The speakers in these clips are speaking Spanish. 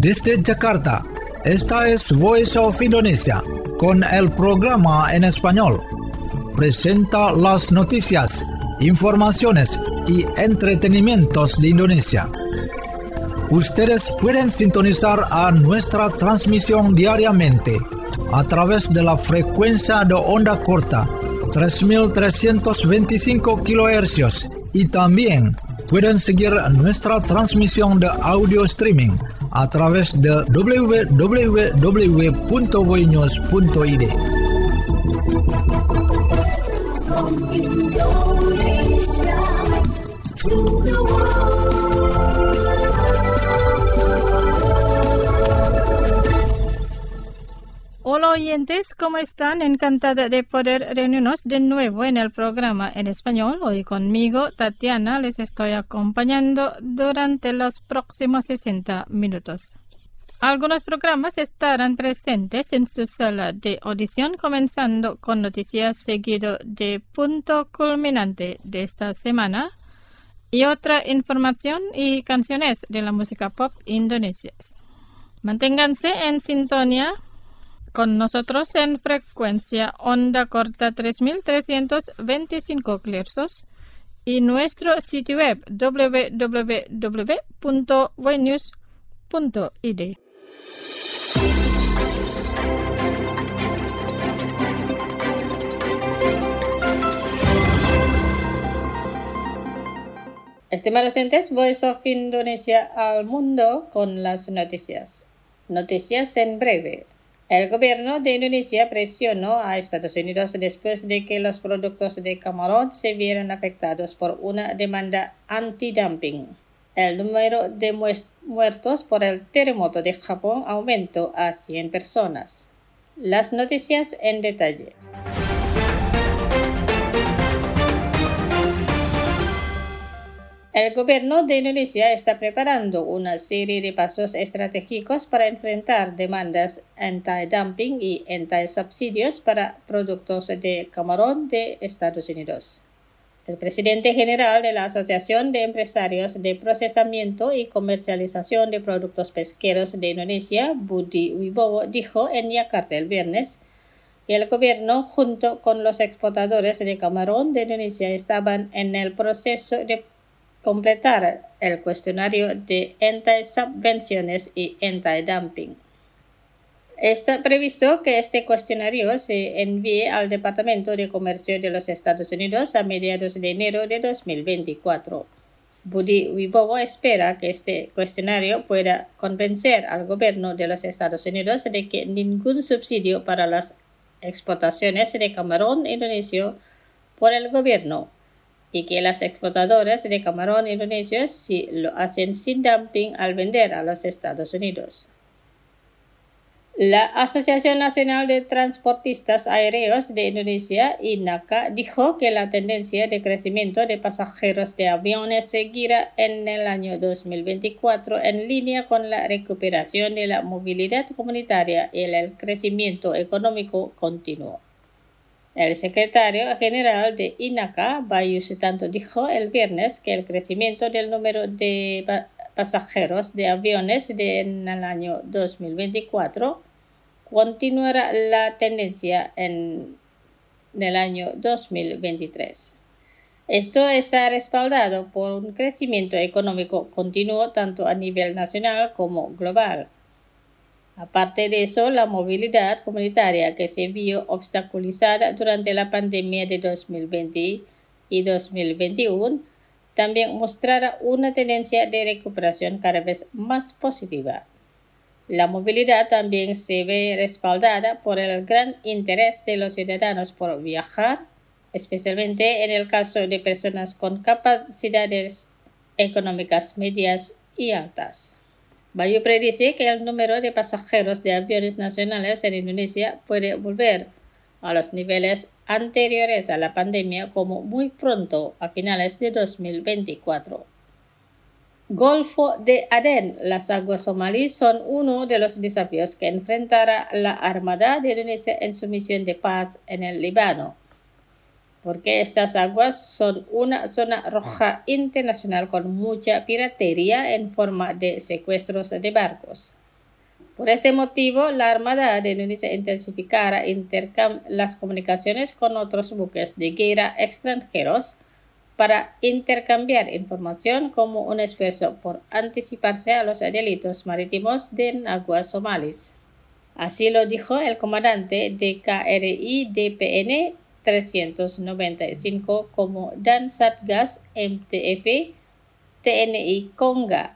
Desde Jakarta, esta es Voice of Indonesia, con el programa en español. Presenta las noticias, informaciones y entretenimientos de Indonesia. Ustedes pueden sintonizar a nuestra transmisión diariamente a través de la frecuencia de onda corta 3.325 kHz y también pueden seguir nuestra transmisión de audio streaming a través de www.voinews.id. Hola oyentes, ¿cómo están? Encantada de poder reunirnos de nuevo en el programa en español. Hoy conmigo, Tatiana, les estoy acompañando durante los próximos 60 minutos. Algunos programas estarán presentes en su sala de audición, comenzando con noticias seguido de punto culminante de esta semana y otra información y canciones de la música pop indonesias. Manténganse en sintonía con nosotros en frecuencia onda corta 3.325 kHz y nuestro sitio web www.voinews.id. Estimados oyentes, Voice of Indonesia al mundo con las noticias. Noticias en breve. El gobierno de Indonesia presionó a Estados Unidos después de que los productos de camarón se vieran afectados por una demanda antidumping. El número de muertos por el terremoto de Japón aumentó a 100 personas. Las noticias en detalle. El gobierno de Indonesia está preparando una serie de pasos estratégicos para enfrentar demandas anti-dumping y anti-subsidios para productos de camarón de Estados Unidos. El presidente general de la Asociación de Empresarios de Procesamiento y Comercialización de Productos Pesqueros de Indonesia, Budi Wibowo, dijo en Yakarta el viernes que el gobierno, junto con los exportadores de camarón de Indonesia, estaban en el proceso de completar el cuestionario de anti-subvenciones y anti-dumping. Está previsto que este cuestionario se envíe al Departamento de Comercio de los Estados Unidos a mediados de enero de 2024. Budi Wibowo espera que este cuestionario pueda convencer al gobierno de los Estados Unidos de que ningún subsidio para las exportaciones de camarón indonesio por el gobierno y que las exportadoras de camarón indonesios sí lo hacen sin dumping al vender a los Estados Unidos. La Asociación Nacional de Transportistas Aéreos de Indonesia, INACA, dijo que la tendencia de crecimiento de pasajeros de aviones seguirá en el año 2024 en línea con la recuperación de la movilidad comunitaria y el crecimiento económico continuo. El secretario general de INACA, Bayu Sutanto, dijo el viernes que el crecimiento del número de pasajeros de aviones en el año 2024 continuará la tendencia en el año 2023. Esto está respaldado por un crecimiento económico continuo tanto a nivel nacional como global. Aparte de eso, la movilidad comunitaria que se vio obstaculizada durante la pandemia de 2020 y 2021 también mostrará una tendencia de recuperación cada vez más positiva. La movilidad también se ve respaldada por el gran interés de los ciudadanos por viajar, especialmente en el caso de personas con capacidades económicas medias y altas. Bayu predice que el número de pasajeros de aviones nacionales en Indonesia puede volver a los niveles anteriores a la pandemia como muy pronto a finales de 2024. Golfo de Aden, las aguas somalíes son uno de los desafíos que enfrentará la Armada de Indonesia en su misión de paz en el Líbano. porque estas aguas son una zona roja internacional con mucha piratería en forma de secuestros de barcos. Por este motivo, la Armada de Indonesia intensificará las comunicaciones con otros buques de guerra extranjeros para intercambiar información como un esfuerzo por anticiparse a los delitos marítimos en aguas somalíes. Así lo dijo el comandante de KRI DPN 395 como Dan Satgas MTF TNI Konga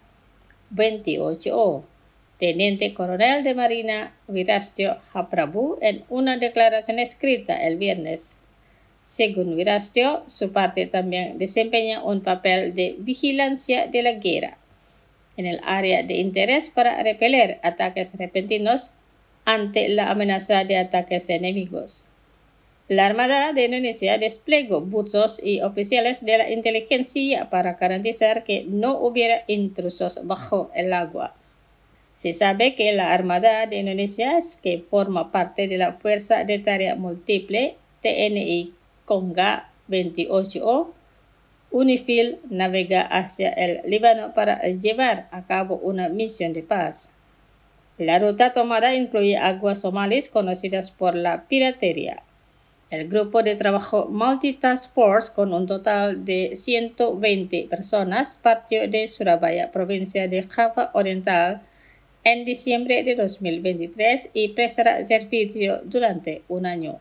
28O. Teniente Coronel de Marina Wirastio Haprabu en una declaración escrita el viernes. Según Wirastio, su parte también desempeña un papel de vigilancia de la guerra en el área de interés para repeler ataques repentinos ante la amenaza de ataques enemigos. La Armada de Indonesia desplegó buzos y oficiales de la inteligencia para garantizar que no hubiera intrusos bajo el agua. Se sabe que la Armada de Indonesia, que forma parte de la Fuerza de Tarea Múltiple TNI Konga 28O, UNIFIL, navega hacia el Líbano para llevar a cabo una misión de paz. La ruta tomada incluye aguas somalíes conocidas por la piratería. El grupo de trabajo Multitask Force, con un total de 120 personas, partió de Surabaya, provincia de Java Oriental, en diciembre de 2023 y prestará servicio durante un año.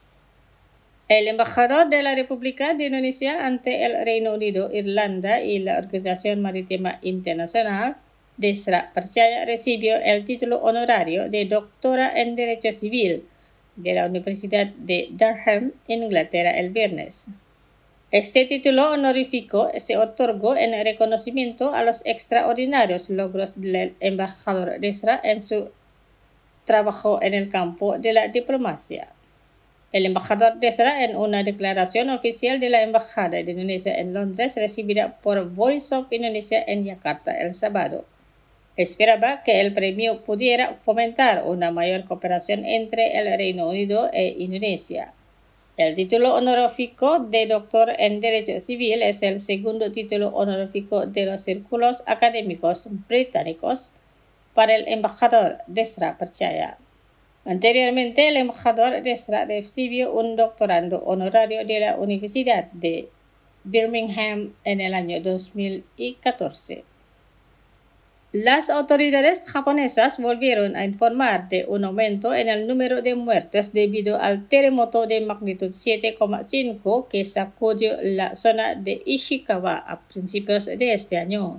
El embajador de la República de Indonesia ante el Reino Unido, Irlanda y la Organización Marítima Internacional, Desra Percaya, recibió el título honorario de doctora en Derecho Civil de la Universidad de Durham, Inglaterra, el viernes. Este título honorífico se otorgó en reconocimiento a los extraordinarios logros del embajador Desra en su trabajo en el campo de la diplomacia. El embajador Desra, en una declaración oficial de la Embajada de Indonesia en Londres, recibida por Voice of Indonesia en Yakarta el sábado, esperaba que el premio pudiera fomentar una mayor cooperación entre el Reino Unido e Indonesia. El título honorífico de doctor en Derecho Civil es el segundo título honorífico de los círculos académicos británicos para el embajador Desra Percaya. Anteriormente, el embajador Desra recibió un doctorado honorario de la Universidad de Birmingham en el año 2014. Las autoridades japonesas volvieron a informar de un aumento en el número de muertes debido al terremoto de magnitud 7,5 que sacudió la zona de Ishikawa a principios de este año.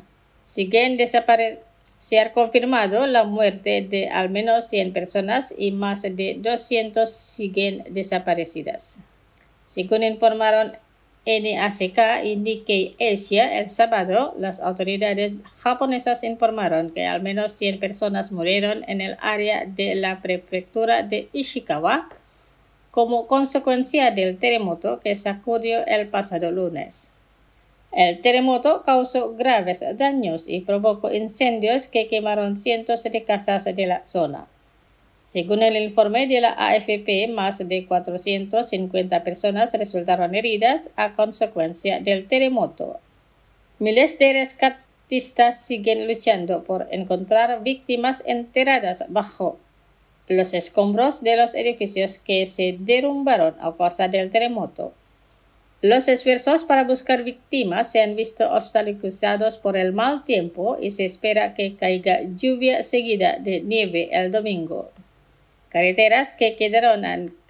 Se ha confirmado la muerte de al menos 100 personas y más de 200 siguen desaparecidas. Según informaron NACK y Nikkei Asia el sábado, las autoridades japonesas informaron que al menos 100 personas murieron en el área de la prefectura de Ishikawa como consecuencia del terremoto que sacudió el pasado lunes. El terremoto causó graves daños y provocó incendios que quemaron cientos de casas de la zona. Según el informe de la AFP, más de 450 personas resultaron heridas a consecuencia del terremoto. Miles de rescatistas siguen luchando por encontrar víctimas enterradas bajo los escombros de los edificios que se derrumbaron a causa del terremoto. Los esfuerzos para buscar víctimas se han visto obstaculizados por el mal tiempo y se espera que caiga lluvia seguida de nieve el domingo. Carreteras que quedaron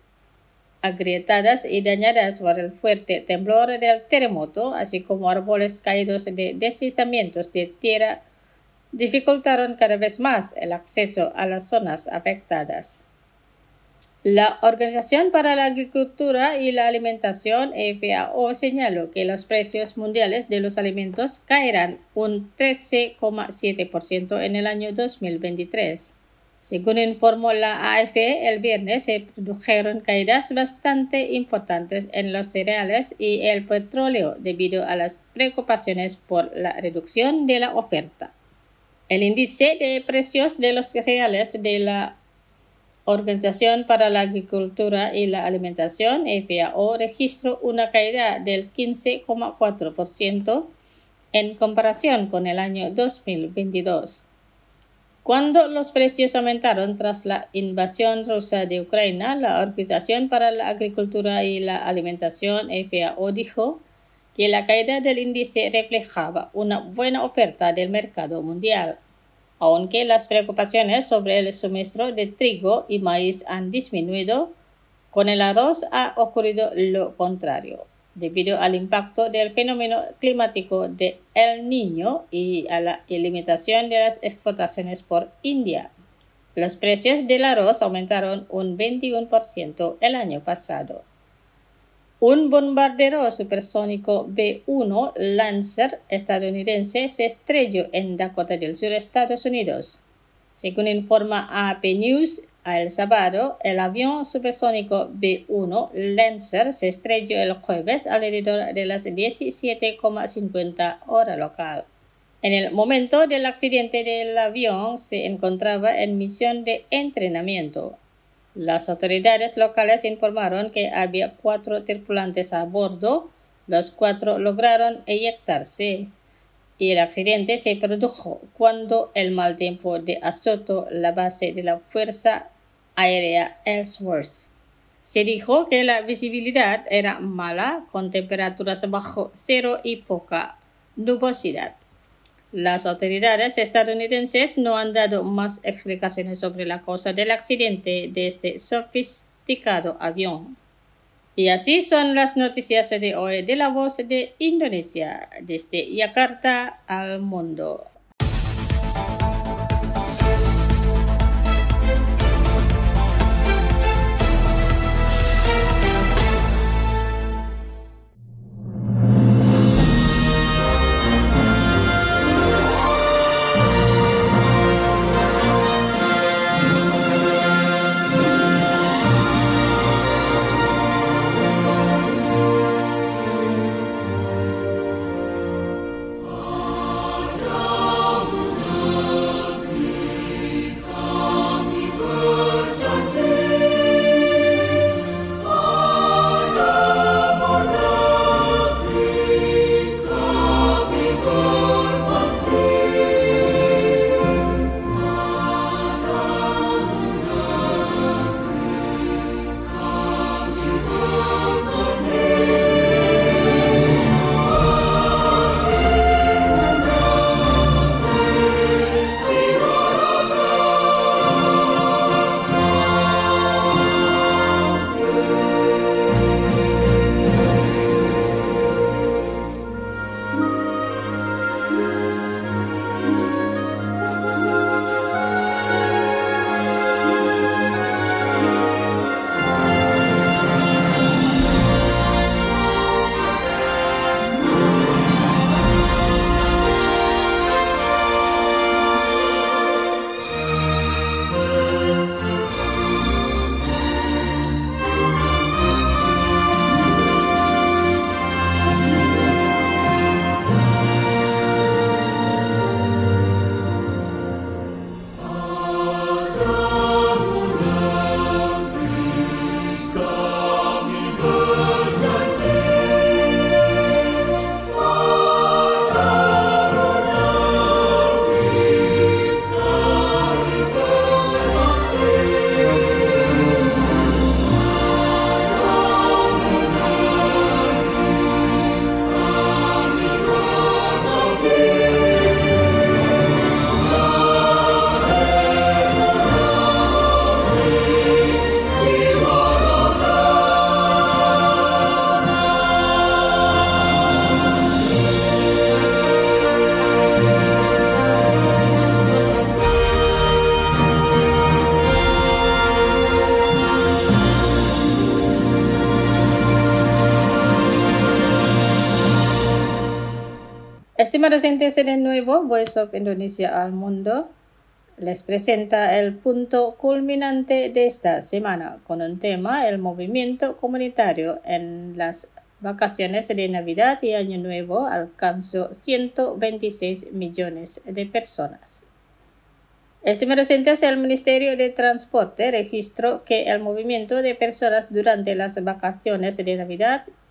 agrietadas y dañadas por el fuerte temblor del terremoto, así como árboles caídos de deslizamientos de tierra, dificultaron cada vez más el acceso a las zonas afectadas. La Organización para la Agricultura y la Alimentación, FAO, señaló que los precios mundiales de los alimentos caerán un 13,7% en el año 2023. Según informó la AFP, el viernes se produjeron caídas bastante importantes en los cereales y el petróleo debido a las preocupaciones por la reducción de la oferta. El índice de precios de los cereales de la Organización para la Agricultura y la Alimentación, FAO, registró una caída del 15,4% en comparación con el año 2022. Cuando los precios aumentaron tras la invasión rusa de Ucrania, la Organización para la Agricultura y la Alimentación, FAO, dijo que la caída del índice reflejaba una buena oferta del mercado mundial, aunque las preocupaciones sobre el suministro de trigo y maíz han disminuido. Con el arroz ha ocurrido lo contrario, debido al impacto del fenómeno climático de El Niño y a la limitación de las exportaciones por India. Los precios del arroz aumentaron un 21% el año pasado. Un bombardero supersónico B-1 Lancer estadounidense se estrelló en Dakota del Sur, Estados Unidos. Según informa AP News, el sábado, el avión supersónico B-1 Lancer se estrelló el jueves alrededor de las 17:50 hora local. En el momento del accidente del avión se encontraba en misión de entrenamiento. Las autoridades locales informaron que había 4 tripulantes a bordo. Los 4 lograron eyectarse. Y el accidente se produjo cuando el mal tiempo azotó la base de la Fuerza Aérea Ellsworth. Se dijo que la visibilidad era mala, con temperaturas bajo cero y poca nubosidad. Las autoridades estadounidenses no han dado más explicaciones sobre la causa del accidente de este sofisticado avión. Y así son las noticias de hoy de La Voz de Indonesia, desde Yakarta al mundo. Estimados oyentes de nuevo, Voice of Indonesia al mundo les presenta el punto culminante de esta semana con un tema: el movimiento comunitario en las vacaciones de Navidad y Año Nuevo alcanzó 126 millones de personas. Estimados oyentes, el Ministerio de Transporte registró que el movimiento de personas durante las vacaciones de Navidad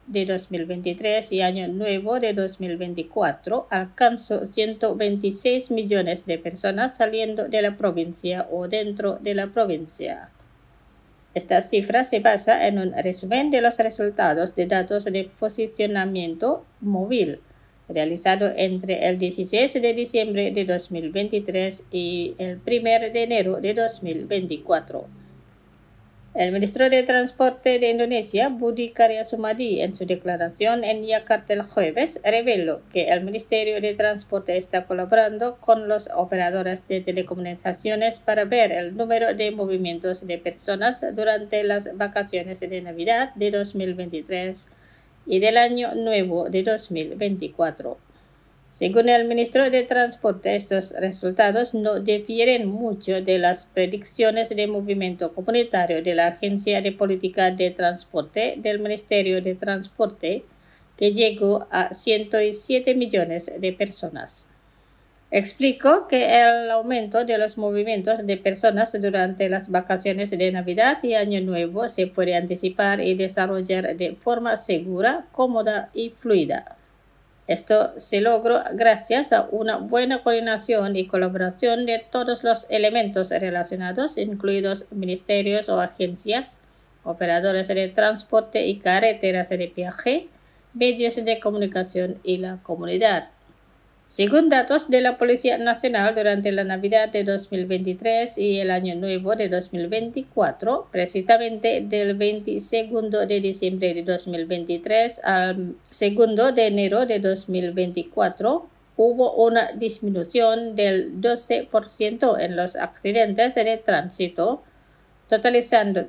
de 2023 y Año Nuevo de 2024 alcanzó 126 millones de personas saliendo de la provincia o dentro de la provincia. Esta cifra se basa en un resumen de los resultados de datos de posicionamiento móvil realizado entre el 16 de diciembre de 2023 y el 1 de enero de 2024. El ministro de Transporte de Indonesia, Budi Karya Sumadi, en su declaración en Yakarta el jueves, reveló que el Ministerio de Transporte está colaborando con los operadores de telecomunicaciones para ver el número de movimientos de personas durante las vacaciones de Navidad de 2023 y del Año Nuevo de 2024. Según el ministro de Transporte, estos resultados no difieren mucho de las predicciones de movimiento comunitario de la Agencia de Política de Transporte del Ministerio de Transporte, que llegó a 107 millones de personas. Explicó que el aumento de los movimientos de personas durante las vacaciones de Navidad y Año Nuevo se puede anticipar y desarrollar de forma segura, cómoda y fluida. Esto se logró gracias a una buena coordinación y colaboración de todos los elementos relacionados, incluidos ministerios o agencias, operadores de transporte y carreteras de peaje, medios de comunicación y la comunidad. Según datos de la Policía Nacional, durante la Navidad de 2023 y el Año Nuevo de 2024, precisamente del 22 de diciembre de 2023 al 2 de enero de 2024, hubo una disminución del 12% en los accidentes de tránsito, totalizando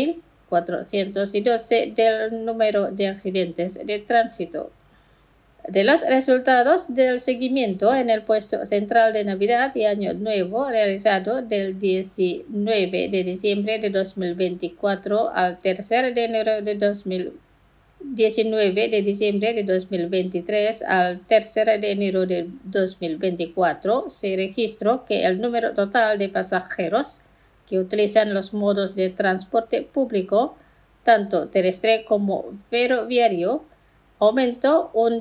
3.412 del número de accidentes de tránsito. De los resultados del seguimiento en el puesto central de Navidad y Año Nuevo realizado del 19 de diciembre de 2024 al 3 de enero de 19 de diciembre de 2023 al 3 de enero de 2024, se registró que el número total de pasajeros que utilizan los modos de transporte público, tanto terrestre como ferroviario, aumentó un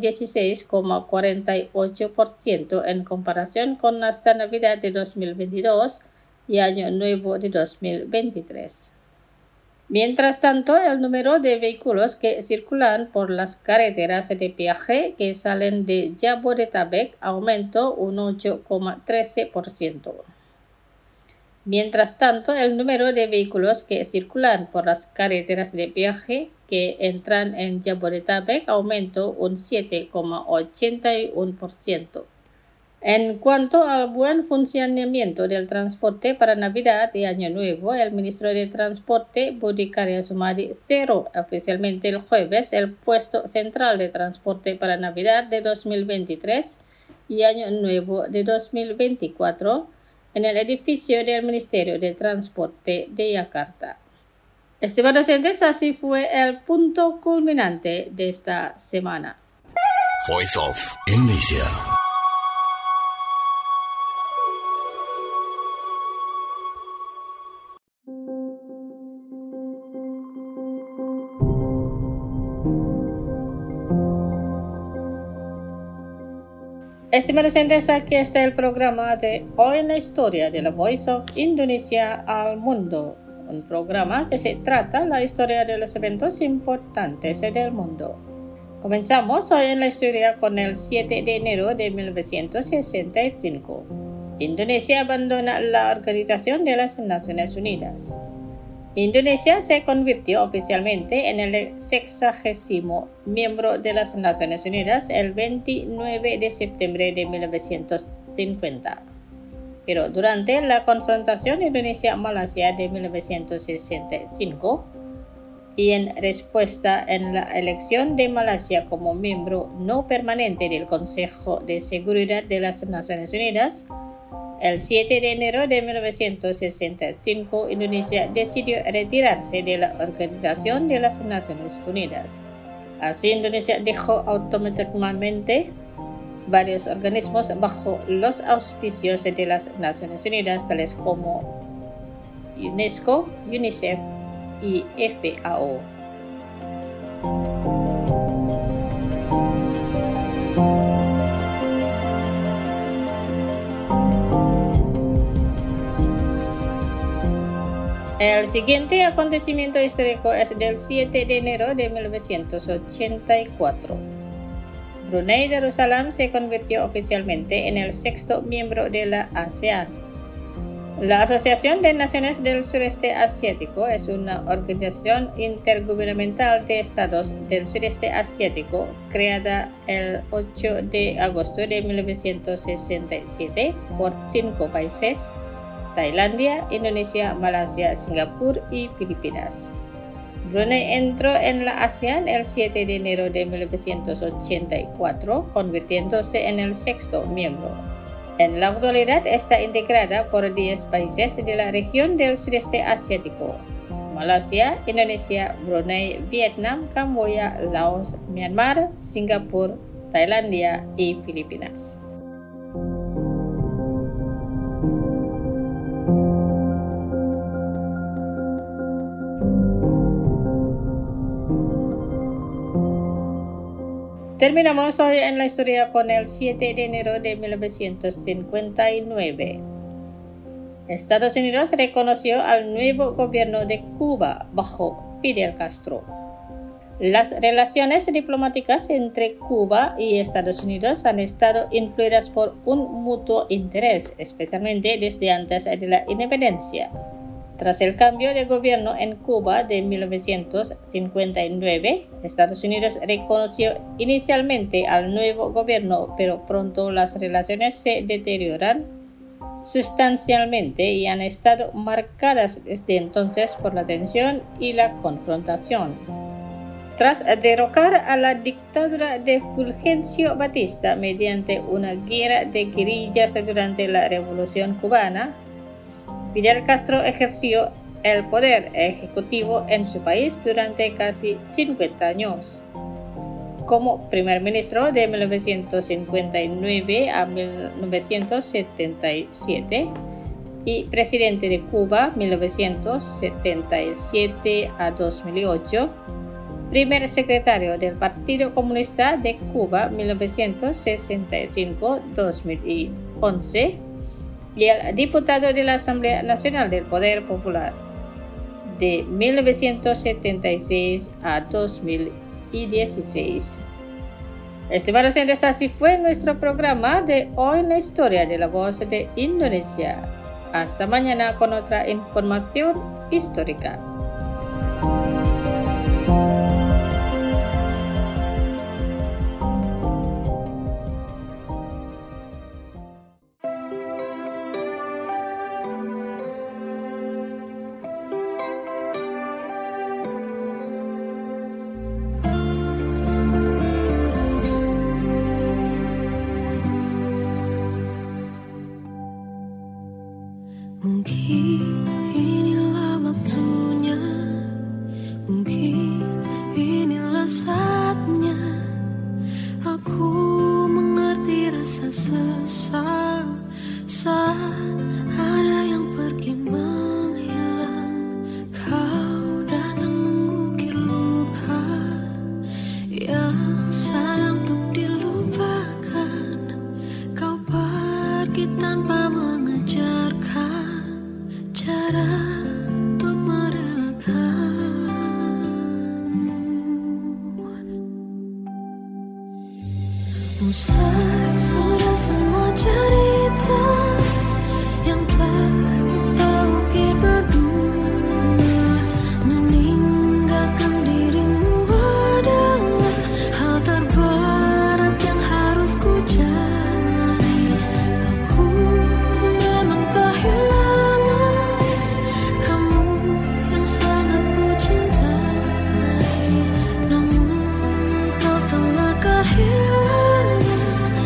16,48% en comparación con hasta Navidad de 2022 y Año Nuevo de 2023. Mientras tanto, el número de vehículos que circulan por las carreteras de peaje que salen de Jabodetabek aumentó un 8,13%. Mientras tanto, el número de vehículos que circulan por las carreteras de peaje que entran en Jabodetabek aumentó un 7,81%. En cuanto al buen funcionamiento del transporte para Navidad y Año Nuevo, el ministro de Transporte, Budi Karya Sumadi, cerró oficialmente el jueves el puesto central de transporte para Navidad de 2023 y Año Nuevo de 2024 en el edificio del Ministerio de Transporte de Yakarta. Estimados oyentes, así fue el punto culminante de esta semana. Voice of Indonesia. Estimados oyentes, aquí está el programa de Hoy en la Historia de la Voice of Indonesia al Mundo, un programa que se trata la historia de los eventos importantes del mundo. Comenzamos hoy en la historia con el 7 de enero de 1965. Indonesia abandona la Organización de las Naciones Unidas. Indonesia se convirtió oficialmente en el 60º miembro de las Naciones Unidas el 29 de septiembre de 1950. Pero durante la confrontación Indonesia-Malasia de 1965 y en respuesta en la elección de Malasia como miembro no permanente del Consejo de Seguridad de las Naciones Unidas, el 7 de enero de 1965, Indonesia decidió retirarse de la Organización de las Naciones Unidas. Así, Indonesia dejó automáticamente varios organismos bajo los auspicios de las Naciones Unidas, tales como UNESCO, UNICEF y FAO. El siguiente acontecimiento histórico es del 7 de enero de 1984. Brunei Darussalam se convirtió oficialmente en el 6º miembro de la ASEAN. La Asociación de Naciones del Sureste Asiático es una organización intergubernamental de estados del sureste asiático creada el 8 de agosto de 1967 por 5 países: Tailandia, Indonesia, Malasia, Singapur y Filipinas. Brunei entró en la ASEAN el 7 de enero de 1984, convirtiéndose en el 6º miembro. En la actualidad está integrada por 10 países de la región del sureste asiático: Malasia, Indonesia, Brunei, Vietnam, Camboya, Laos, Myanmar, Singapur, Tailandia y Filipinas. Terminamos hoy en la historia con el 7 de enero de 1959. Estados Unidos reconoció al nuevo gobierno de Cuba bajo Fidel Castro. Las relaciones diplomáticas entre Cuba y Estados Unidos han estado influidas por un mutuo interés, especialmente desde antes de la independencia. Tras el cambio de gobierno en Cuba de 1959, Estados Unidos reconoció inicialmente al nuevo gobierno, pero pronto las relaciones se deterioran sustancialmente y han estado marcadas desde entonces por la tensión y la confrontación. Tras derrocar a la dictadura de Fulgencio Batista mediante una guerra de guerrillas durante la Revolución Cubana, Fidel Castro ejerció el poder ejecutivo en su país durante casi 50 años. Como primer ministro de 1959 a 1977 y presidente de Cuba 1977 a 2008, primer secretario del Partido Comunista de Cuba 1965-2011, y el diputado de la Asamblea Nacional del Poder Popular de 1976 a 2016. Estimados oyentes, así fue nuestro programa de hoy en la historia de la voz de Indonesia. Hasta mañana con otra información histórica. Mungkin inilah waktunya, mungkin inilah saatnya aku mengerti rasa sesal saat ada yang pergi menghilang. Kau datang mengukir luka yang sayang untuk dilupakan. Kau pergi tanpa mengajarkan cara untuk merelakanmu. Usai sudah semua cerita yang telah kita ukir berdua, meninggalkan dirimu adalah hal terberat yang harus ku jalani. Aku memang kehilangan kamu yang sangat ku cintai, namun kau telah kehilangan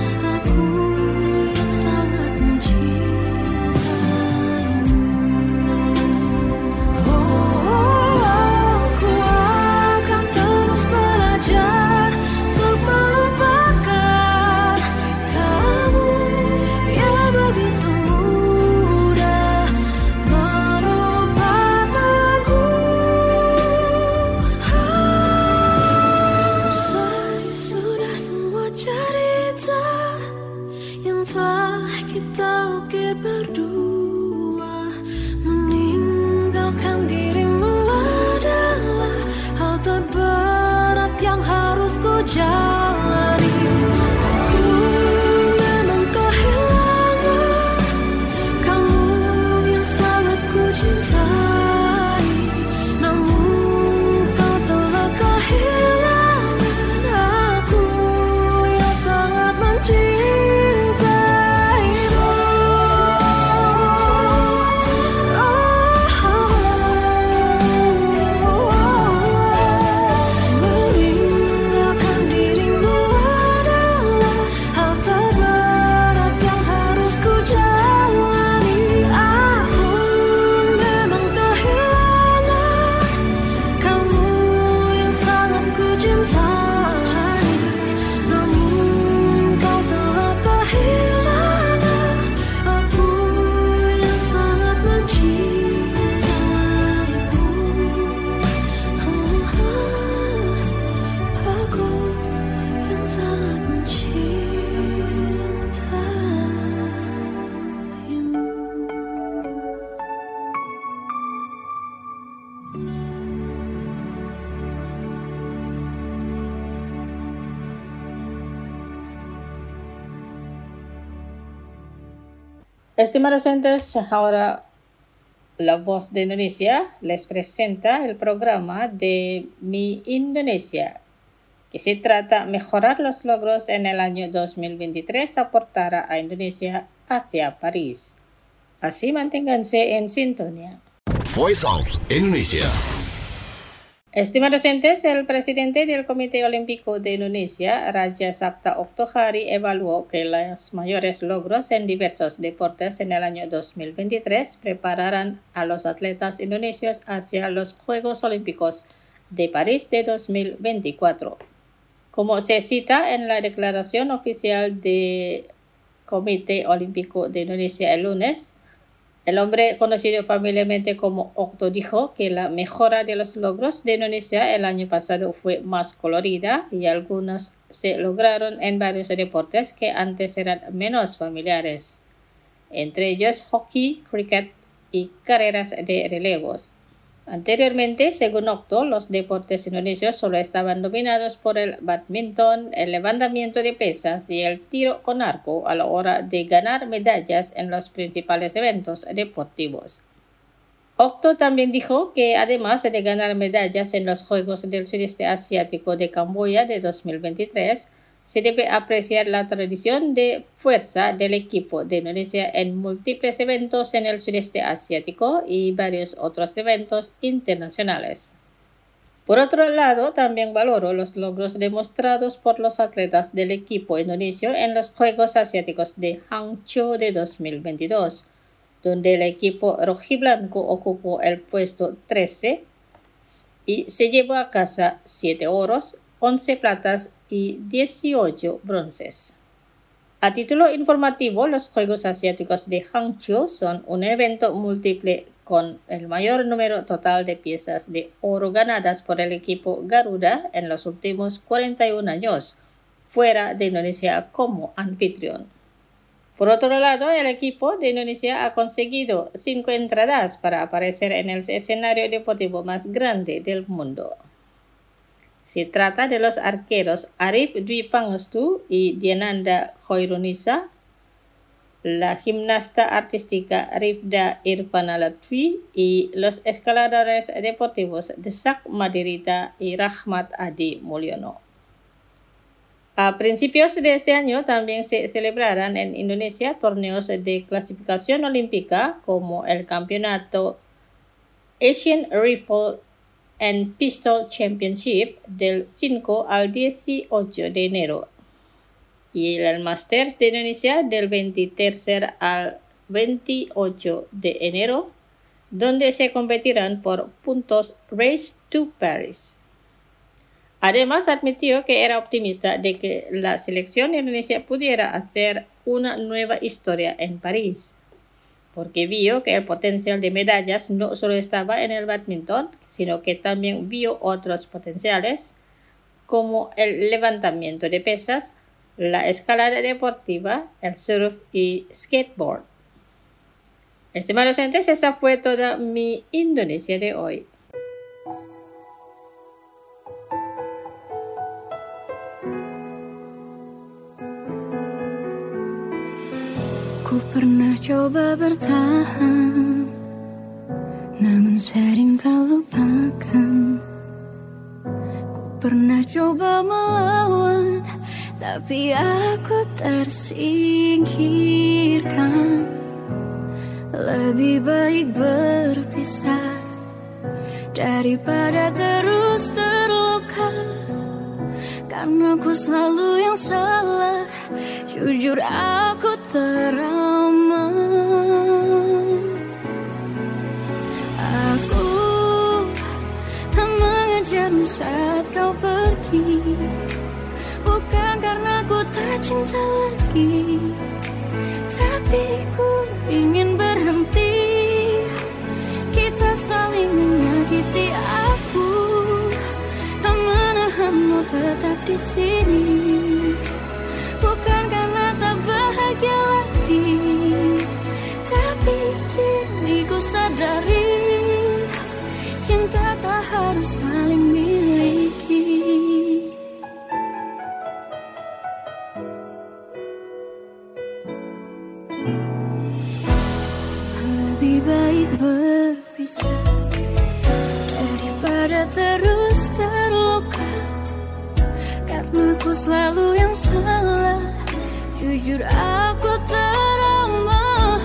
jalani. Aku memang kehilangan kamu yang sangat ku cintai, namun kau telah kehilangan aku yang sangat mencintaimu. Meninggalkan dirimu adalah hal terberat yang harus ku jalani. Aku memang kehilangan kamu yang sangat ku cintai, namun kau telah kehilangan aku yang sangat mencintaimu. Aku yang sangat mencintaimu. Estimados oyentes, ahora La Voz de Indonesia les presenta el programa de Mi Indonesia, que se trata de mejorar los logros en el año 2023 aportar a Indonesia hacia París. Así manténganse en sintonía. Voice of Indonesia. Estimados oyentes, el presidente del Comité Olímpico de Indonesia, Raja Sabta Oktohari, evaluó que los mayores logros en diversos deportes en el año 2023 prepararán a los atletas indonesios hacia los Juegos Olímpicos de París de 2024. Como se cita en la declaración oficial del Comité Olímpico de Indonesia el lunes, el hombre conocido familiarmente como Okto dijo que la mejora de los logros de Indonesia el año pasado fue más colorida y algunos se lograron en varios deportes que antes eran menos familiares, entre ellos hockey, cricket y carreras de relevos. Anteriormente, según Okto, los deportes indonesios solo estaban dominados por el badminton, el levantamiento de pesas y el tiro con arco a la hora de ganar medallas en los principales eventos deportivos. Okto también dijo que además de ganar medallas en los Juegos del Sudeste Asiático de Camboya de 2023, se debe apreciar la tradición de fuerza del equipo de Indonesia en múltiples eventos en el sudeste asiático y varios otros eventos internacionales. Por otro lado, también valoró los logros demostrados por los atletas del equipo indonesio en los Juegos Asiáticos de Hangzhou de 2022, donde el equipo rojiblanco ocupó el puesto 13 y se llevó a casa 7 oros, 11 platas y 18 bronces. A título informativo, los Juegos Asiáticos de Hangzhou son un evento múltiple con el mayor número total de piezas de oro ganadas por el equipo Garuda en los últimos 41 años, fuera de Indonesia como anfitrión. Por otro lado, el equipo de Indonesia ha conseguido 5 entradas para aparecer en el escenario deportivo más grande del mundo. Se trata de los arqueros Arif Dwi Pangestu y Diananda Khairunisa, la gimnasta artística Rifda Irfanalatwi y los escaladores deportivos Desak Madirita y Rahmat Adi Mulyono. A principios de este año también se celebrarán en Indonesia torneos de clasificación olímpica como el Campeonato Asian Rifle and Pistol Championship del 5 al 18 de enero y el Masters de Indonesia del 23 al 28 de enero, donde se competirán por puntos Race to Paris. Además, admitió que era optimista de que la selección de Indonesia pudiera hacer una nueva historia en París, porque vio que el potencial de medallas no solo estaba en el badminton, sino que también vio otros potenciales, como el levantamiento de pesas, la escalada deportiva, el surf y skateboard. Estimados oyentes, esa fue toda mi Indonesia de hoy. Ku pernah coba bertahan, namun sering terlupakan. Ku pernah coba melawan, tapi aku tersingkirkan. Lebih baik berpisah daripada terus terluka, karena aku selalu yang salah. Jujur aku trauma. Aku tak mengejarmu saat kau pergi, bukan karena ku tak cinta lagi, tapi ku ingin berhenti. Kita saling menyakiti. Aku tak menahanmu tetap di sini, bukan karena tak bahagia lagi, tapi kini ku sadari cinta tak harus saling miliki. Lebih baik berpisah daripada terus terluka, karena aku selalu yang salah. Jujur aku trauma.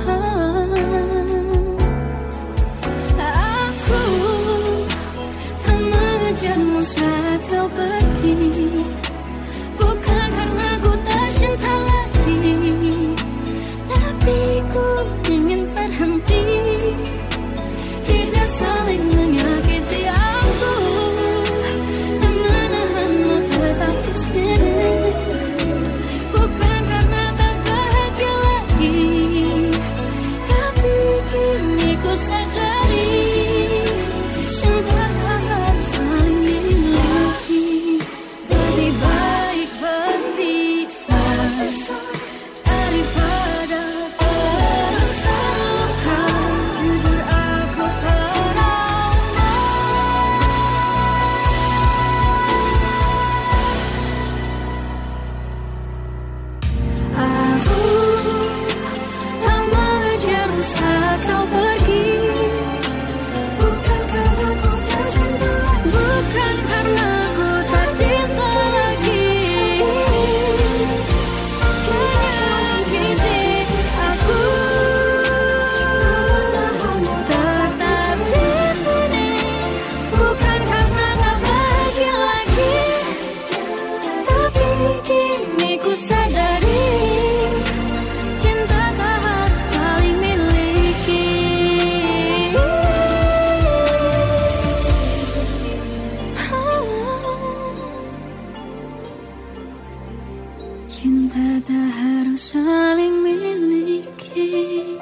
Aku tak mengejarmu saat kau pergi, bukan karena ku tak cinta lagi, tapi ku ingin berhenti. Tidak saling menyakiti. Aku tak menahanmu tetap di sini, bukan karena tak bahagia lagi, tapi kini ku sadari cinta tak harus saling miliki. Lebih baik berpisah daripada terus terluka. Jujur aku trauma. Aku tak mengejarmu saat kau pergi, bukan karena ku tak cinta lagi, bukan karena ku tak cinta lagi. Menyakiti aku, tetap di sini, bukan karena tak bahagia lagi, tapi kini ku sadari cinta tak harus saling miliki. Cinta tak harus saling miliki.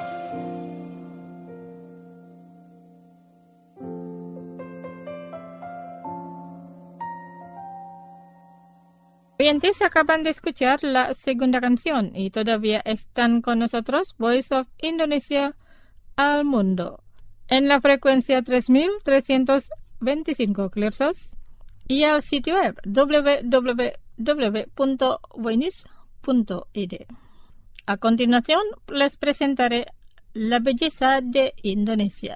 Oyentes, acaban de escuchar la segunda canción y todavía están con nosotros Voice of Indonesia al Mundo en la frecuencia 3325 kHz y al sitio web www.voinews.id. A continuación les presentaré la belleza de Indonesia.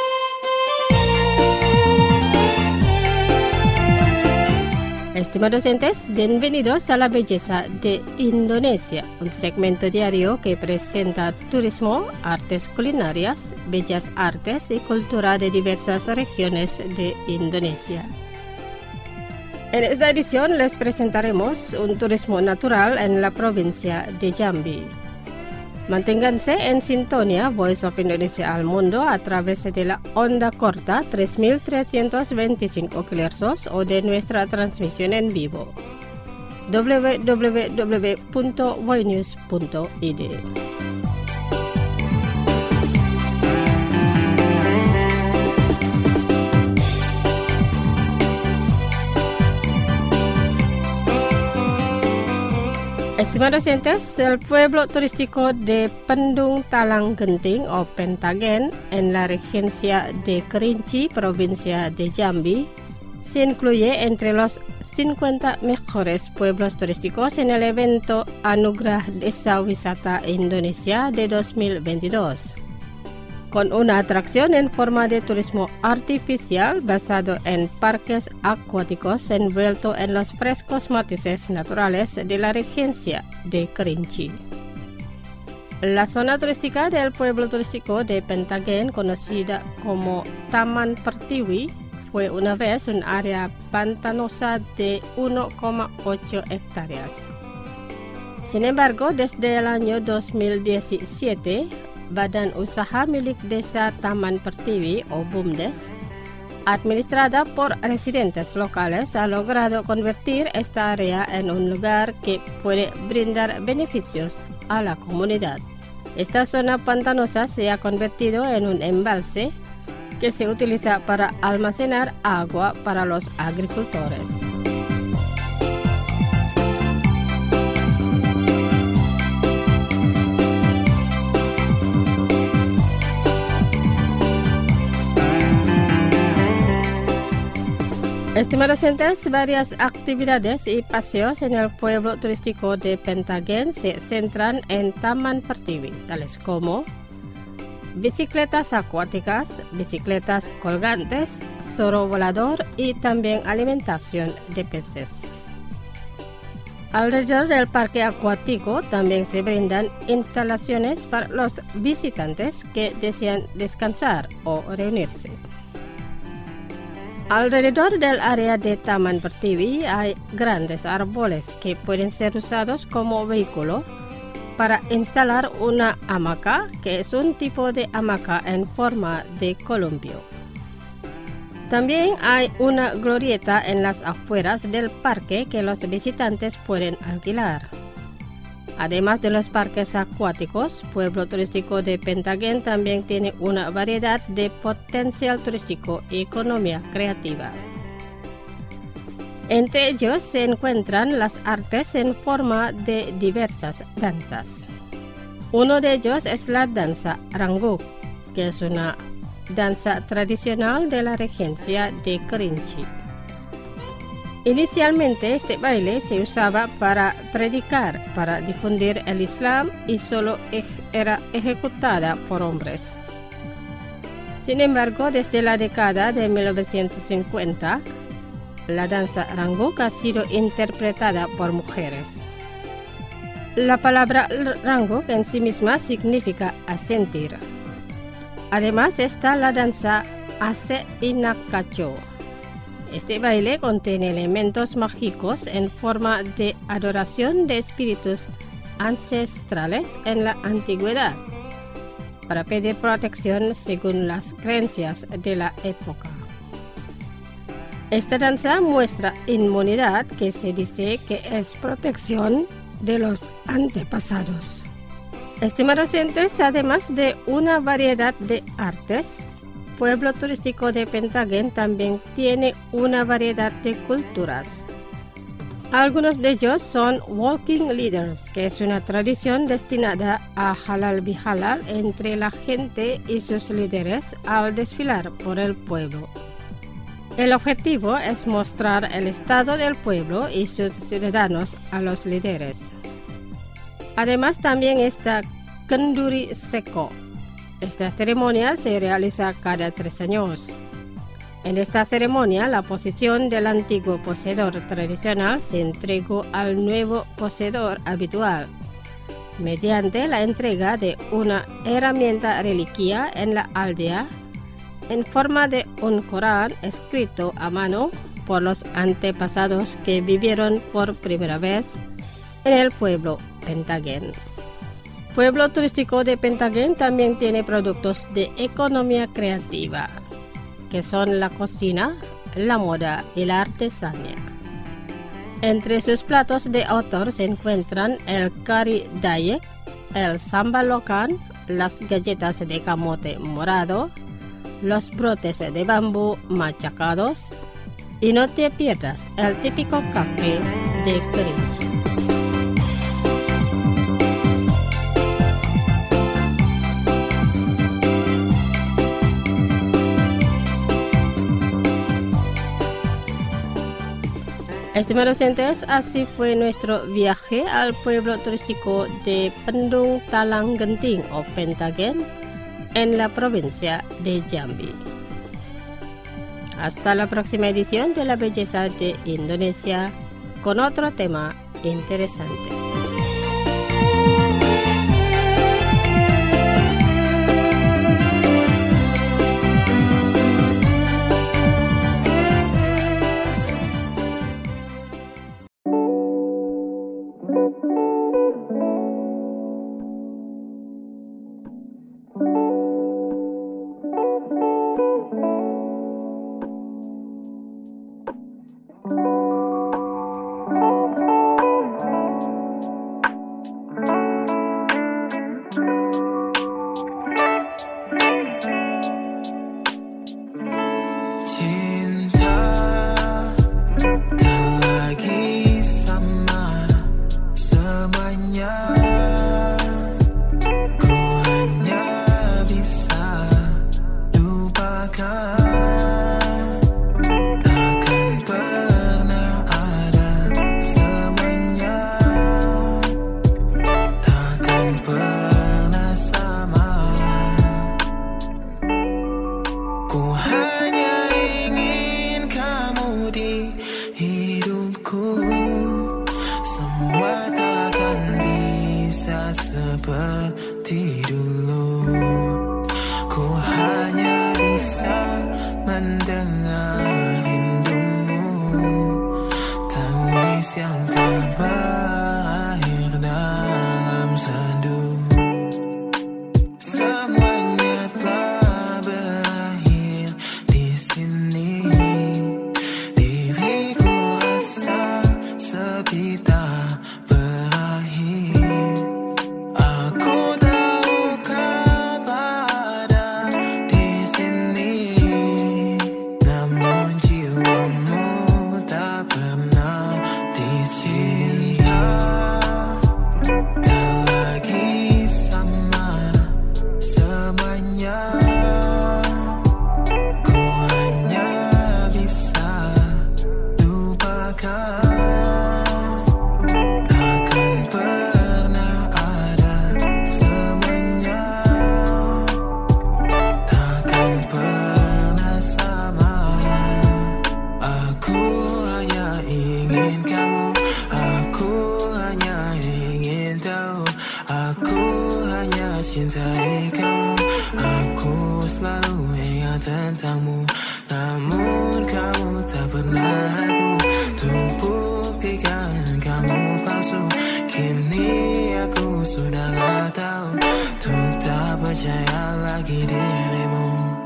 Estimados oyentes, bienvenidos a La Belleza de Indonesia, un segmento diario que presenta turismo, artes culinarias, bellas artes y cultura de diversas regiones de Indonesia. En esta edición les presentaremos un turismo natural en la provincia de Jambi. Manténganse en sintonía Voice of Indonesia al Mundo a través de la onda corta 3325 kHz o de nuestra transmisión en vivo www.voinews.id. Estimados oyentes, el pueblo turístico de Pendung Talang Genting o Pentagen en la regencia de Kerinci, provincia de Jambi, se incluye entre los 50 mejores pueblos turísticos en el evento Anugerah Desa Wisata Indonesia de 2022. Con una atracción en forma de turismo artificial basado en parques acuáticos envuelto en los frescos matices naturales de la regencia de Kerinci. La zona turística del pueblo turístico de Pentagen, conocida como Taman Pertiwi, fue una vez un área pantanosa de 1,8 hectáreas. Sin embargo, desde el año 2017, Badan Usaha milik Desa Taman Pertiwi o BUMDes, administrada por residentes locales, ha logrado convertir esta área en un lugar que puede brindar beneficios a la comunidad. Esta zona pantanosa se ha convertido en un embalse que se utiliza para almacenar agua para los agricultores. Estimados oyentes, varias actividades y paseos en el pueblo turístico de Pentagen se centran en Taman Pertiwi, tales como bicicletas acuáticas, bicicletas colgantes, zorro volador y también alimentación de peces. Alrededor del parque acuático también se brindan instalaciones para los visitantes que desean descansar o reunirse. Alrededor del área de Taman Pertiwi hay grandes árboles que pueden ser usados como vehículo para instalar una hamaca, que es un tipo de hamaca en forma de columpio. También hay una glorieta en las afueras del parque que los visitantes pueden alquilar. Además de los parques acuáticos, pueblo turístico de Pentagen también tiene una variedad de potencial turístico y economía creativa. Entre ellos se encuentran las artes en forma de diversas danzas. Uno de ellos es la danza Rangguk, que es una danza tradicional de la regencia de Kerinci. Inicialmente este baile se usaba para predicar, para difundir el Islam y solo era ejecutada por hombres. Sin embargo, desde la década de 1950, la danza Rangguk ha sido interpretada por mujeres. La palabra Rangguk en sí misma significa asentir. Además está la danza Ase Inakacho. Este baile contiene elementos mágicos en forma de adoración de espíritus ancestrales en la antigüedad, para pedir protección según las creencias de la época. Esta danza muestra inmunidad, que se dice que es protección de los antepasados. Estimados oyentes, además de una variedad de artes, pueblo turístico de Pentagen también tiene una variedad de culturas. Algunos de ellos son Walking Leaders, que es una tradición destinada a halal bihalal entre la gente y sus líderes al desfilar por el pueblo. El objetivo es mostrar el estado del pueblo y sus ciudadanos a los líderes. Además también está Kenduri Seko. Esta ceremonia se realiza cada 3 años. En esta ceremonia, la posición del antiguo poseedor tradicional se entregó al nuevo poseedor habitual, mediante la entrega de una herramienta reliquia en la aldea, en forma de un Corán escrito a mano por los antepasados que vivieron por primera vez en el pueblo Pentagen. Pueblo turístico de Pentagen también tiene productos de economía creativa, que son la cocina, la moda y la artesanía. Entre sus platos de autor se encuentran el kari Dayak, el sambal lokan, las galletas de camote morado, los brotes de bambú machacados y no te pierdas el típico café de Kerinci. Estimados oyentes, así fue nuestro viaje al pueblo turístico de Pendung Talang Genting o Pentagen en la provincia de Jambi. Hasta la próxima edición de La Belleza de Indonesia con otro tema interesante. seperti dulu. Ku hanya bisa mendengar rindumu, tangis yang tak berakhir dalam sendu. Semuanya telah berakhir di sini. Diriku rasa sepi tak berakhir. Aku tahu kau ada di sini, namun jiwamu tak pernah di sini. Tak lagi sama semuanya. Ku hanya bisa lupakan. Takkan pernah ada semuanya. Takkan pernah sama. Aku hanya ingin kamu. Aku hanya ingin tahu. Aku hanya cintai kamu. Aku selalu ingat tentangmu, namun kamu tak pernah aku untuk buktikan kamu palsu. Kini aku sudahlah tahu untuk tak percaya lagi dirimu.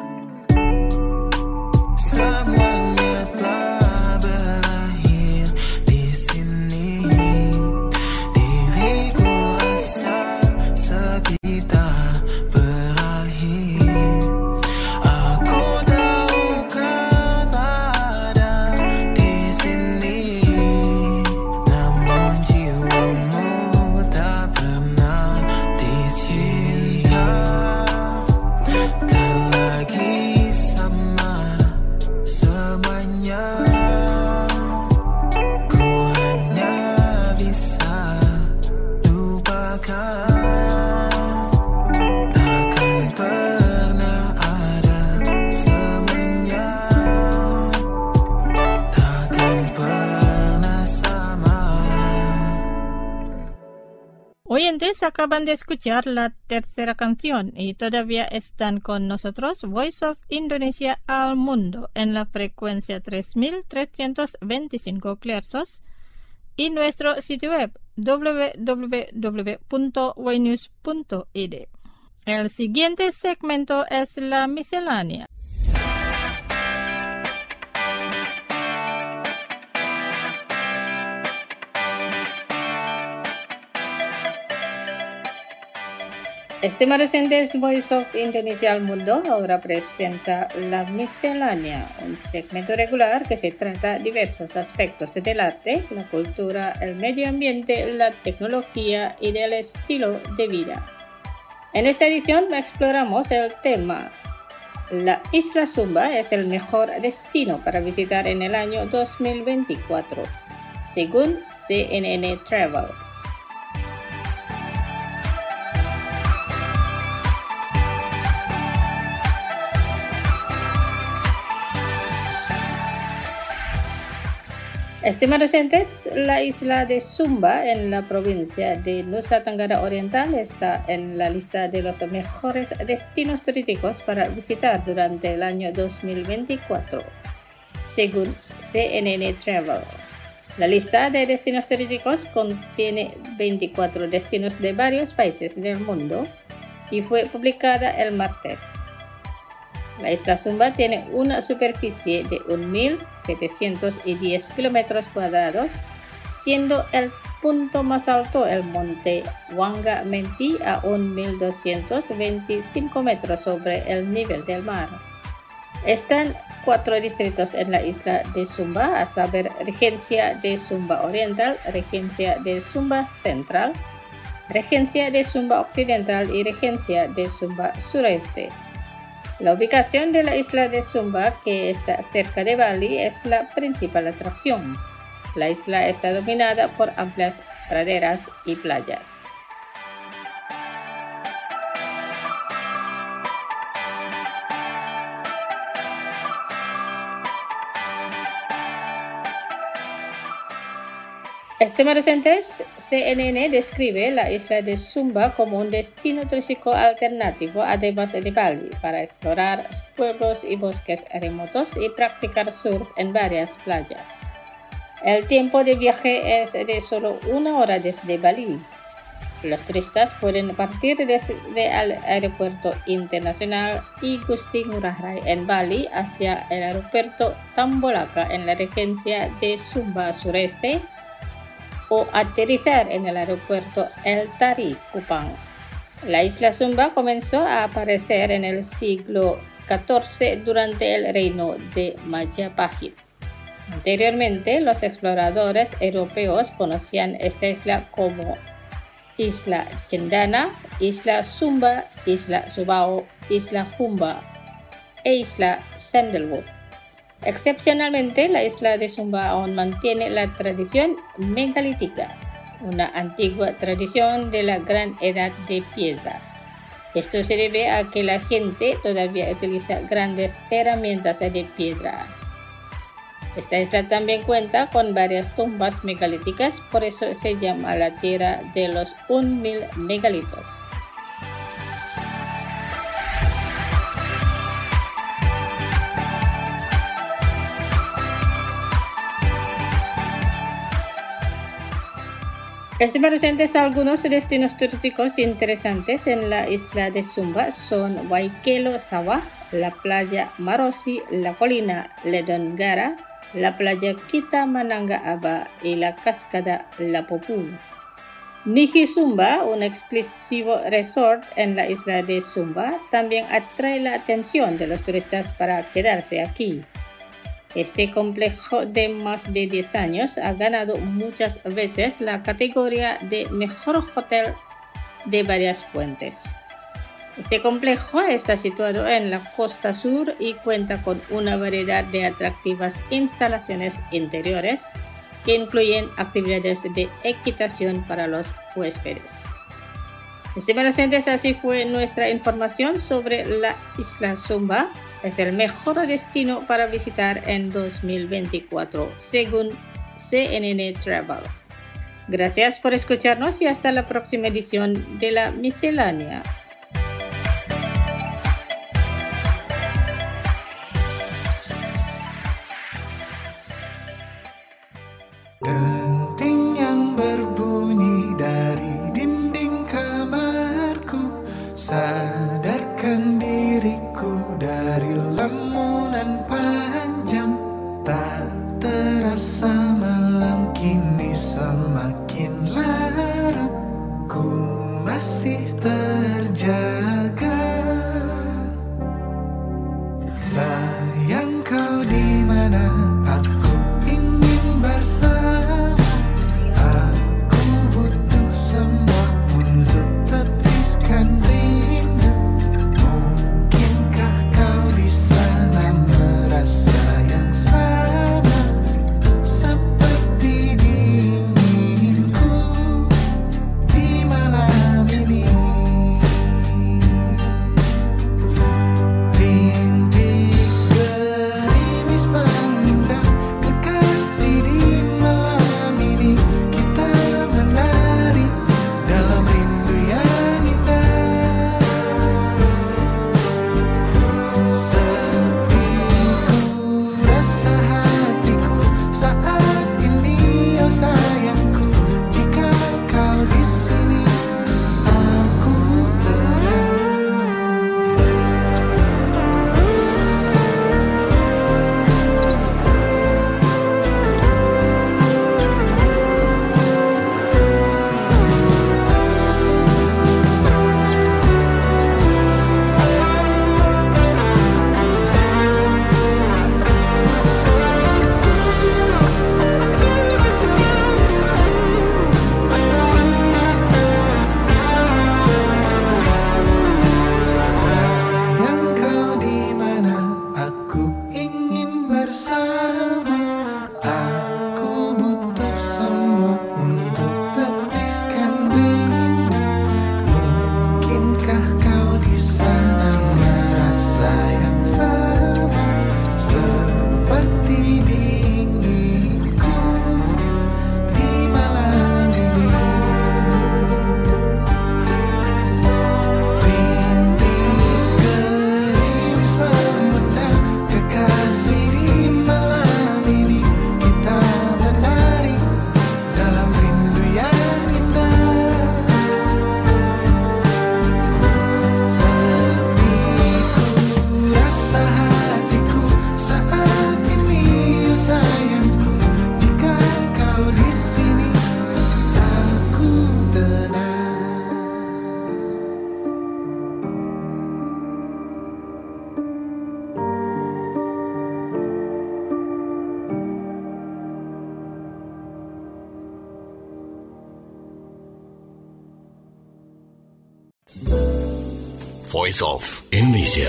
Semuanya telah berakhir di sini. Diriku rasa sepi tak berakhir. Aku tahu kau ada di sini, namun jiwamu tak pernah di sini. Tak lagi sama semuanya. Ku hanya bisa lupakan. Takkan pernah ada semuanya. Takkan pernah sama. Oyentes, acaban de escuchar la tercera canción y todavía están con nosotros Voice of Indonesia al Mundo en la frecuencia 3325 kHz y nuestro sitio web www.ynews.id. El siguiente segmento es la miscelánea. Estimados oyentes, Voice of Indonesia al Mundo ahora presenta La Miscelánea, un segmento regular que se trata diversos aspectos del arte, la cultura, el medio ambiente, la tecnología y del estilo de vida. En esta edición exploramos el tema La Isla Sumba es el mejor destino para visitar en el año 2024. según CNN Travel. Estimados oyentes, la isla de Sumba en la provincia de Nusa Tenggara Oriental está en la lista de los mejores destinos turísticos para visitar durante el año 2024, según CNN Travel. La lista de destinos turísticos contiene 24 destinos de varios países del mundo y fue publicada el martes. La isla Sumba tiene una superficie de 1.710 kilómetros cuadrados, siendo el punto más alto el monte Wangamenti a 1.225 metros sobre el nivel del mar. Están 4 distritos en la isla de Sumba, a saber Regencia de Sumba Oriental, Regencia de Sumba Central, Regencia de Sumba Occidental y Regencia de Sumba Sureste. La ubicación de la isla de Sumba, que está cerca de Bali, es la principal atracción. La isla está dominada por amplias praderas y playas. Estimados oyentes, CNN describe la isla de Sumba como un destino turístico alternativo además de Bali para explorar pueblos y bosques remotos y practicar surf en varias playas. El tiempo de viaje es de solo 1 hora desde Bali. Los turistas pueden partir desde el aeropuerto internacional Igusti Ngurah Rai en Bali hacia el aeropuerto Tambolaka en la regencia de Sumba Sureste o aterrizar en el aeropuerto El Tari, Kupang. La isla Sumba comenzó a aparecer en el siglo XIV durante el reino de Majapahit. Anteriormente, los exploradores europeos conocían esta isla como Isla Cendana, Isla Sumba, Isla Subao, Isla Humba e Isla Sandalwood. Excepcionalmente, la isla de Sumba aún mantiene la tradición megalítica, una antigua tradición de la Gran Edad de Piedra. Esto se debe a que la gente todavía utiliza grandes herramientas de piedra. Esta isla también cuenta con varias tumbas megalíticas, por eso se llama la tierra de los 1000 megalitos. Estimados oyentes, algunos destinos turísticos interesantes en la isla de Sumba son Waikelo Sawah, la playa Marosi, la colina Ledonggara, la playa Kita Mananga Aba y la cascada Lapopu. Nihi Sumba, un exclusivo resort en la isla de Sumba, también atrae la atención de los turistas para quedarse aquí. Este complejo de más de 10 años ha ganado muchas veces la categoría de mejor hotel de varias fuentes. Este complejo está situado en la costa sur y cuenta con una variedad de atractivas instalaciones interiores que incluyen actividades de equitación para los huéspedes. Estimados oyentes, así fue nuestra información sobre la isla Sumba. Es el mejor destino para visitar en 2024, según CNN Travel. Gracias por escucharnos y hasta la próxima edición de La Miscelánea. Denting yang berbunyi dari dinding kamarku, sadarkan diriku dari lamunan panjang. Tak terasa malam kini semakin larut, ku masih terjaga Voice of Indonesia.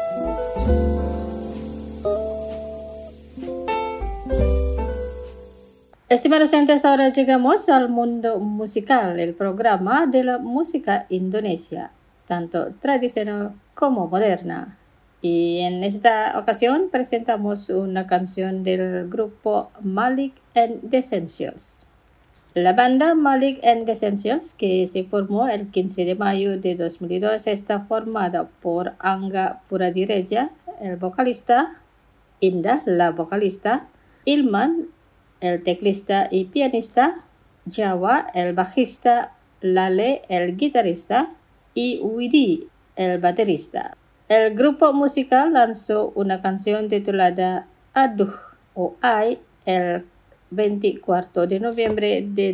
Estimados oyentes, ahora llegamos al mundo musical, el programa de la música indonesia, tanto tradicional como moderna. Y en esta ocasión presentamos una canción del grupo Malik and the Essentials. La banda Malik and the Essentials, que se formó el 15 de mayo de 2002, está formada por Angga Puradiredja, el vocalista, Indah, la vocalista, Ilman, el teclista y pianista, Jawa, el bajista, Lale, el guitarrista, y Widi, el baterista. El grupo musical lanzó una canción titulada Aduh o Ai el 24 de noviembre de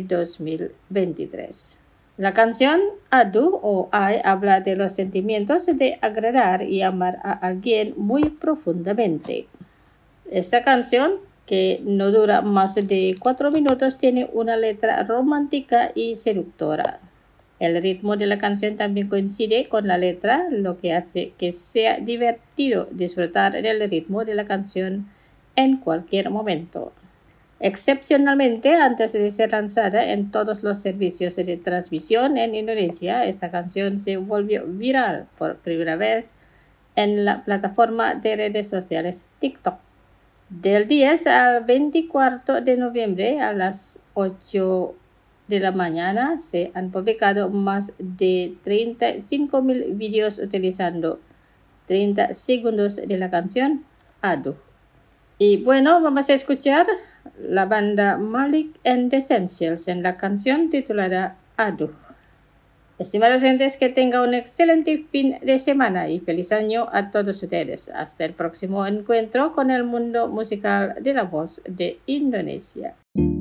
2023. La canción Aduh o Ai habla de los sentimientos de agradar y amar a alguien muy profundamente. Esta canción, que no dura más de 4 minutos, tiene una letra romántica y seductora. El ritmo de la canción también coincide con la letra, lo que hace que sea divertido disfrutar del ritmo de la canción en cualquier momento. Excepcionalmente, antes de ser lanzada en todos los servicios de transmisión en Indonesia, esta canción se volvió viral por primera vez en la plataforma de redes sociales TikTok. Del 10 al 24 de noviembre a las 8 de la mañana se han publicado más de 35.000 videos utilizando 30 segundos de la canción Aduh. Y bueno, vamos a escuchar la banda Malik and the Essentials en la canción titulada Aduh. Estimados oyentes, que tengan un excelente fin de semana y feliz año a todos ustedes. Hasta el próximo encuentro con el mundo musical de la voz de Indonesia.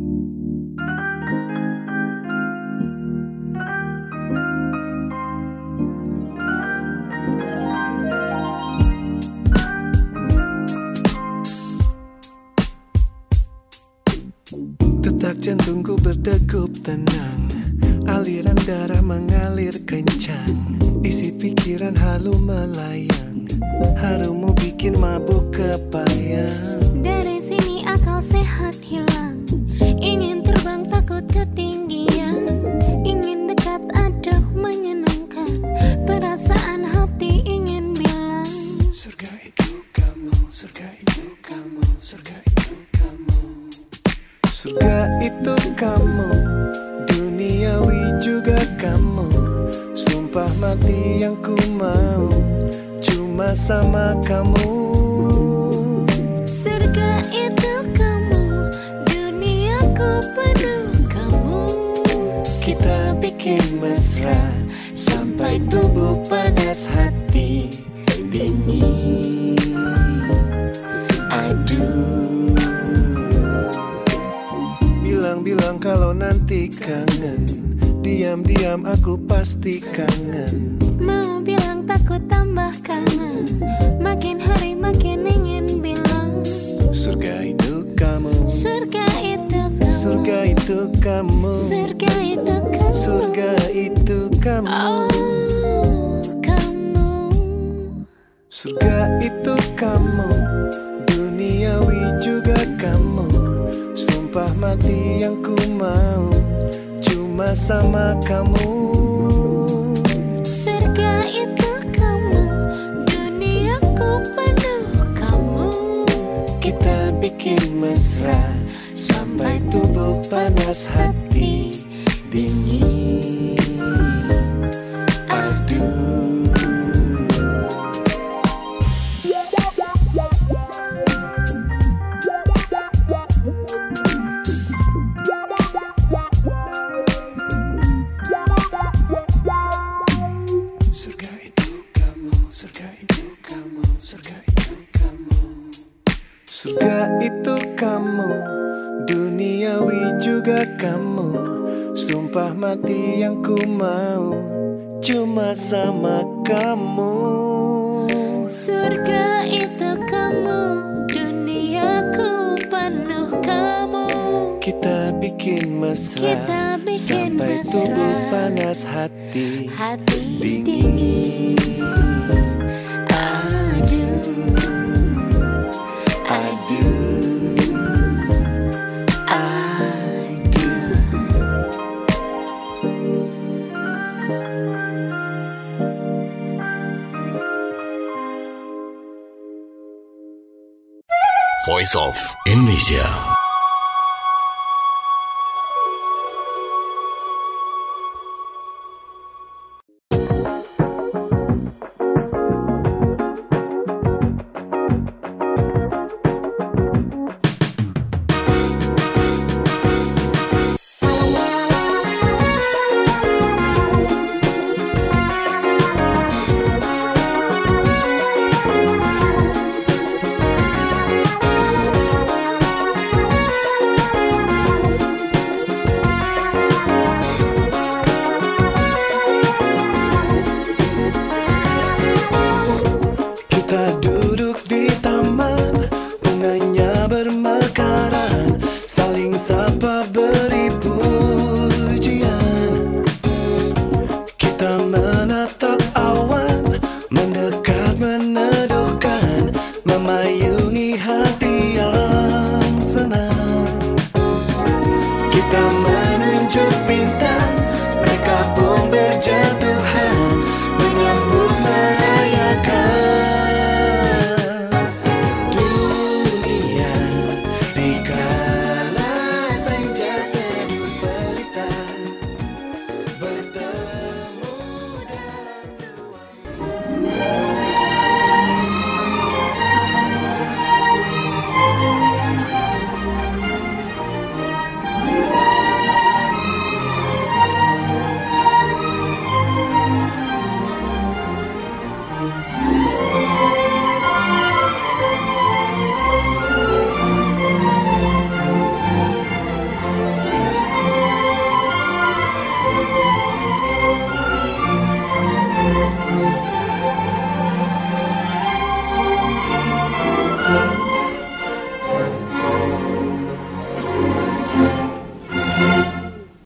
Detak jantungku berdegup tenang, aliran darah mengalir kencang, isi pikiran halu melayang, harummu bikin mabuk kepayang. Dari sini akal sehat hilang, ingin terbang takut ketinggian, ingin dekat aduh menyenangkan, perasaan hati ingin bilang, surga itu kamu, surga itu kamu, surga itu kamu. Surga itu kamu, duniawi juga kamu, sumpah mati yang ku mau, cuma sama kamu. surga itu kamu, duniaku penuh kamu. Kita bikin mesra, sampai tubuh panas hati dingin. Aduh, bilang kalau nanti kangen, diam-diam aku pasti kangen. Mau bilang takut tambah kangen, makin hari makin ingin bilang, surga itu kamu, surga itu kamu, surga itu kamu, surga itu kamu, surga itu kamu. oh kamu. Surga itu kamu, duniawi juga kamu, sumpah mati yang ku mau, cuma sama kamu. Surga itu kamu, duniaku penuh kamu. Kita bikin mesra, sampai tubuh panas hati dingin. Aduh, surga itu kamu, duniawi juga kamu, sumpah mati yang ku mau, cuma sama kamu. Surga itu kamu, duniaku penuh kamu. Kita bikin bikin mesra, Kita bikin sampai mesra. tubuh panas hati Hati dingin. Aduh, Voice of Indonesia.